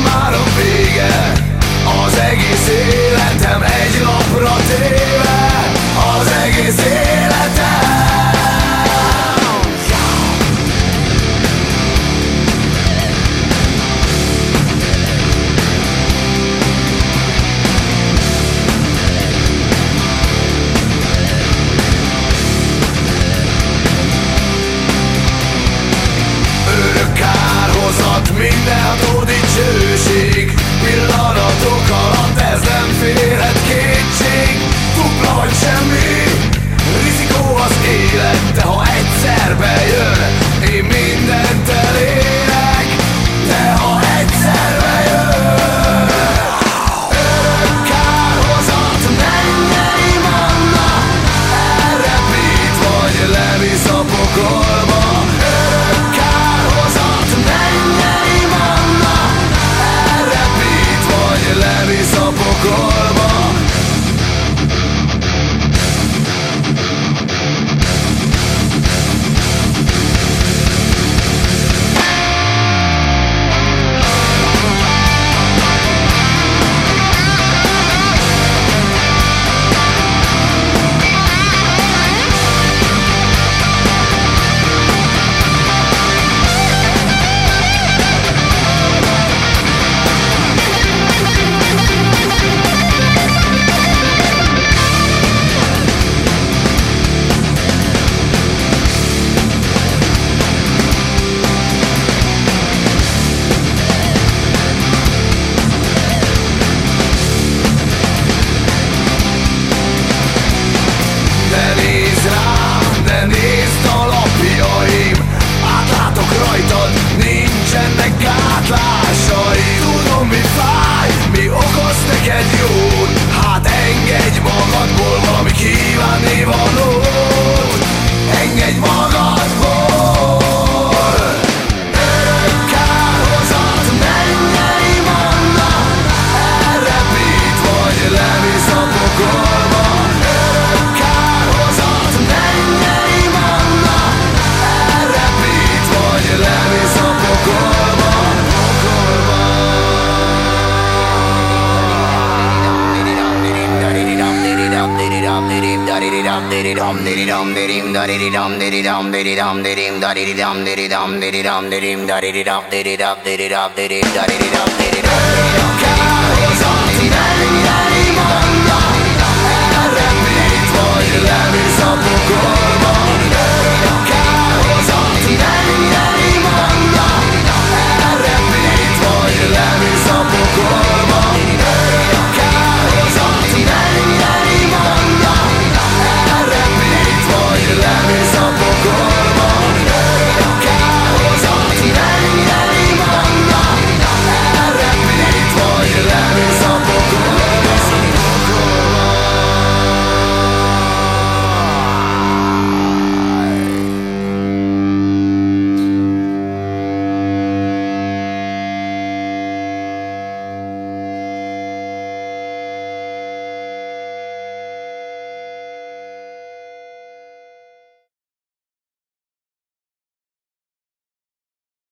máron vége, az egész életem egy lapra téve, az egész életem. Mindenható dicsőség, pillanatok alatt ez nem férhet kétség. Dupla vagy semmi, rizikó az élet, de ha egyszer bejön, én mindent elérek, de ha egyszer bejön. Örök kárhozat, mennyei manna, elrepít vagy levisz a pokolba. Levisz a pokolba. Nincsenek gátlásaim. Tudom mi fáj, mi okoz neked jót. Hát engedj magadból valami kívánnivalót. Engedj magadból. Örök kárhozat, mennyei manna, elrepít vagy levisz a pokolba. Örök kárhozat, mennyei manna, elrepít vagy levisz a pokolba. Elrepít vagy levisz a pokolba.